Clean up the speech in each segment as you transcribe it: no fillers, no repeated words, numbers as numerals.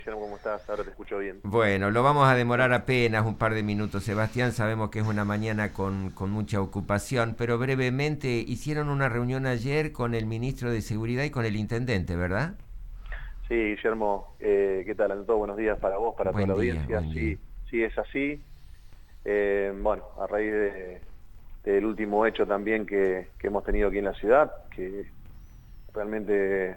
Guillermo, ¿cómo estás? Ahora te escucho bien. Bueno, lo vamos a demorar apenas un par de minutos, Sebastián. Sabemos que es una mañana con mucha ocupación, pero brevemente hicieron una reunión ayer con el ministro de Seguridad y con el intendente, ¿verdad? Sí, Guillermo, ¿qué tal? Ante todo, buenos días para vos, para toda la Buen día, audiencia. buen día. Sí, sí es así. Bueno, a raíz del último hecho también que hemos tenido aquí en la ciudad, que realmente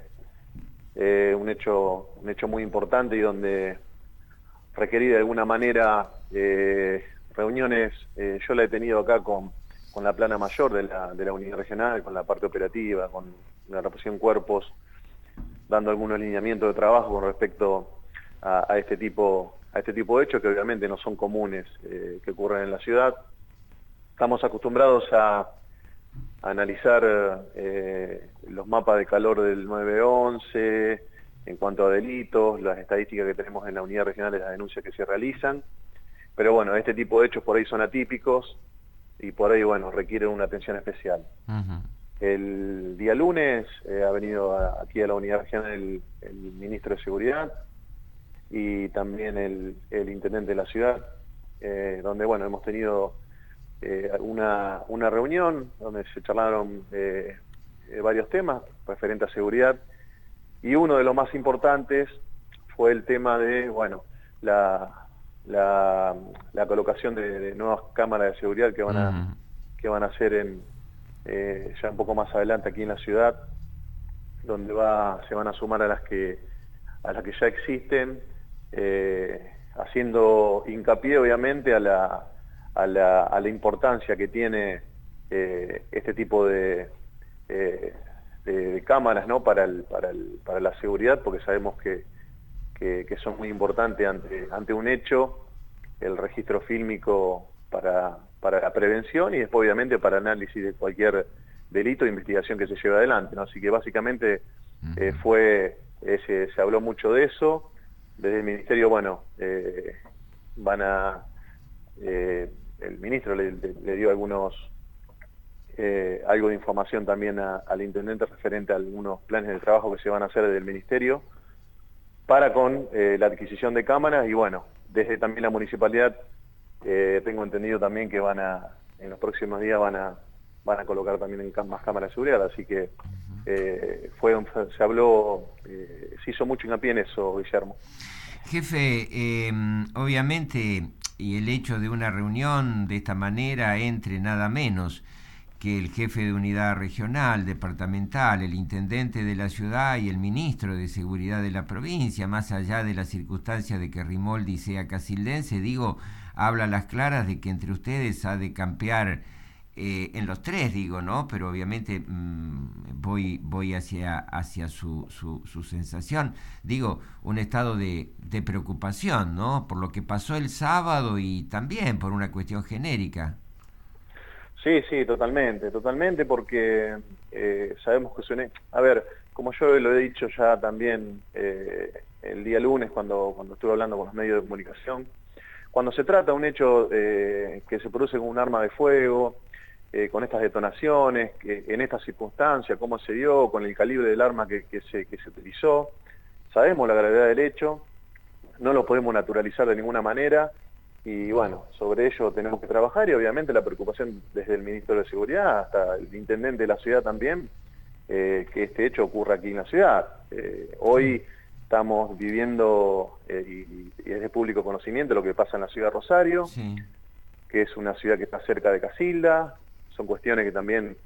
un hecho muy importante y donde requerí de alguna manera reuniones. Yo la he tenido acá con la plana mayor de la unidad regional, con la parte operativa, con la reposición cuerpos, dando algunos lineamientos de trabajo con respecto a este tipo de hechos que obviamente no son comunes, que ocurren en la ciudad. Estamos acostumbrados a analizar los mapas de calor del 911 en cuanto a delitos, las estadísticas que tenemos en la unidad regional de las denuncias que se realizan, pero bueno, este tipo de hechos por ahí son atípicos y por ahí, bueno, requieren una atención especial. Ujú. El día lunes ha venido aquí a la unidad regional el ministro de Seguridad y también el intendente de la ciudad, donde, bueno, hemos tenido una reunión donde se charlaron varios temas referentes a seguridad, y uno de los más importantes fue el tema de, bueno, la, la colocación de nuevas cámaras de seguridad Ujú. que van a hacer ya un poco más adelante aquí en la ciudad, donde se van a sumar a las que ya existen, haciendo hincapié obviamente a la importancia que tiene este tipo eh, de cámaras, ¿no? Para la seguridad, porque sabemos que son muy importantes ante un hecho, el registro fílmico para la prevención y después obviamente para análisis de cualquier delito e investigación que se lleve adelante, ¿no? Así que básicamente Ujú. se habló mucho de eso. Desde el ministerio, bueno, van a, el ministro le dio algo de información también al intendente referente a algunos planes de trabajo que se van a hacer desde el ministerio para con la adquisición de cámaras. Y bueno, desde también la municipalidad tengo entendido también que en los próximos días van a colocar también más cámaras de seguridad, así que se habló, se hizo mucho hincapié en eso, Guillermo. Jefe, obviamente, y el hecho de una reunión de esta manera entre nada menos que el jefe de unidad regional, departamental, el intendente de la ciudad y el ministro de Seguridad de la provincia, más allá de la circunstancia de que Rimoldi sea casildense, digo, habla a las claras de que entre ustedes ha de campear en los tres, digo, ¿no? Pero obviamente voy hacia su sensación. Digo, un estado de preocupación, ¿no? Por lo que pasó el sábado y también por una cuestión genérica. Sí, sí, totalmente, totalmente, porque sabemos que a ver, como yo lo he dicho ya también el día lunes cuando estuve hablando con los medios de comunicación, cuando se trata de un hecho que se produce con un arma de fuego, con estas detonaciones, en estas circunstancias, cómo se dio, con el calibre del arma que se utilizó, sabemos la gravedad del hecho, no lo podemos naturalizar de ninguna manera, y bueno, sobre ello tenemos que trabajar, y obviamente la preocupación desde el Ministro de Seguridad hasta el Intendente de la ciudad también, que este hecho ocurra aquí en la ciudad. Sí. Hoy estamos viviendo, y es de público conocimiento, lo que pasa en la ciudad de Rosario, Sí. que es una ciudad que está cerca de Casilda. Son cuestiones que también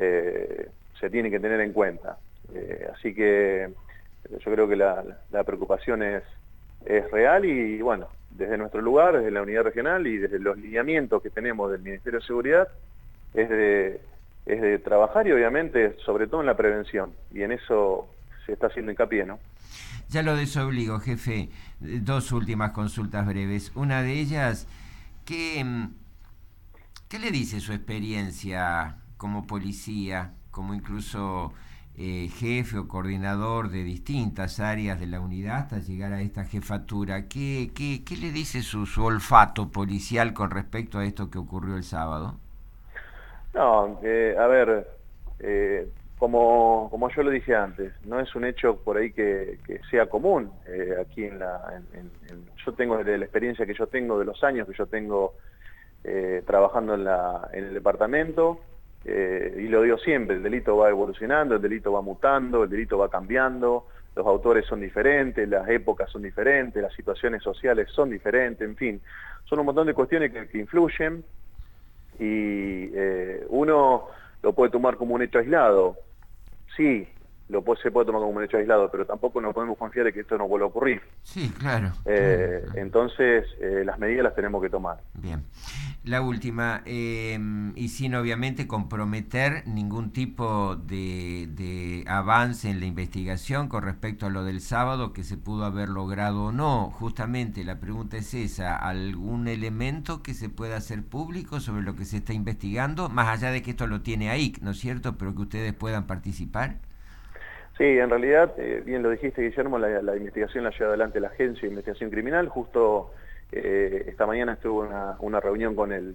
se tienen que tener en cuenta. Así que yo creo que la preocupación es real, y bueno, desde nuestro lugar, desde la unidad regional y desde los lineamientos que tenemos del Ministerio de Seguridad, es de, es de trabajar, y obviamente sobre todo en la prevención, y en eso se está haciendo hincapié, ¿no? Ya lo desobligo, jefe. Dos últimas consultas breves. Una de ellas, ¿qué, qué le dice su experiencia como policía, como incluso jefe o coordinador de distintas áreas de la unidad hasta llegar a esta jefatura? ¿Qué le dice su olfato policial con respecto a esto que ocurrió el sábado? No, a ver, como yo lo dije antes, no es un hecho por ahí que sea común. Aquí yo tengo de la experiencia que yo tengo, de los años que yo tengo trabajando en el departamento, y lo digo siempre, el delito va evolucionando, el delito va mutando, el delito va cambiando, los autores son diferentes, las épocas son diferentes, las situaciones sociales son diferentes, en fin, son un montón de cuestiones que influyen, y uno lo puede tomar como un hecho aislado. Sí, se puede tomar como un hecho aislado, pero tampoco nos podemos confiar de que esto no vuelva a ocurrir. Sí, claro. Entonces, las medidas las tenemos que tomar. Bien. La última, y sin obviamente comprometer ningún tipo de avance en la investigación con respecto a lo del sábado, que se pudo haber logrado o no. Justamente la pregunta es esa: ¿algún elemento que se pueda hacer público sobre lo que se está investigando, más allá de que esto lo tiene ahí, ¿no es cierto?, pero que ustedes puedan participar? Sí, en realidad, bien lo dijiste, Guillermo, la investigación la lleva adelante la Agencia de Investigación Criminal. Justo esta mañana estuve en una reunión con el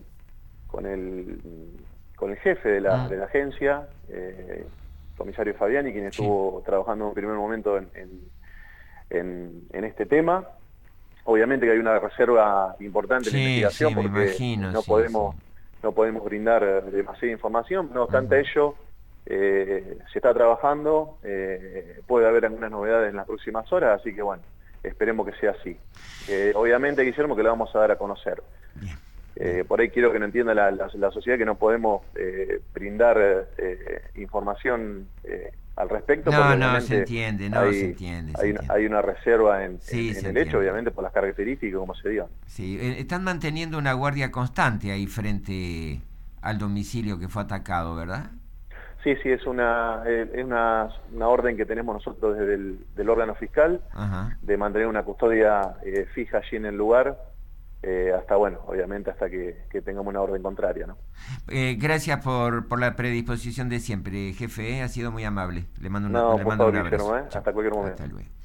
jefe de la agencia, comisario Fabiani, quien estuvo trabajando en un primer momento en este tema. Obviamente que hay una reserva importante en la investigación, porque no podemos brindar demasiada información. No obstante ello, se está trabajando, puede haber algunas novedades en las próximas horas, así que bueno, esperemos que sea así. Obviamente, Guillermo, que lo vamos a dar a conocer. Por ahí quiero que no entienda la sociedad que no podemos brindar información al respecto. No, se entiende, se entiende. Hay una reserva en el hecho, obviamente, por las características como se dio. Sí, están manteniendo una guardia constante ahí frente al domicilio que fue atacado, ¿verdad? Sí, es una orden que tenemos nosotros desde del órgano fiscal, de mantener una custodia fija allí en el lugar, obviamente hasta que tengamos una orden contraria, ¿no? Gracias por la predisposición de siempre, jefe, ha sido muy amable. Le mando un abrazo. Guillermo, hasta cualquier momento. Hasta luego.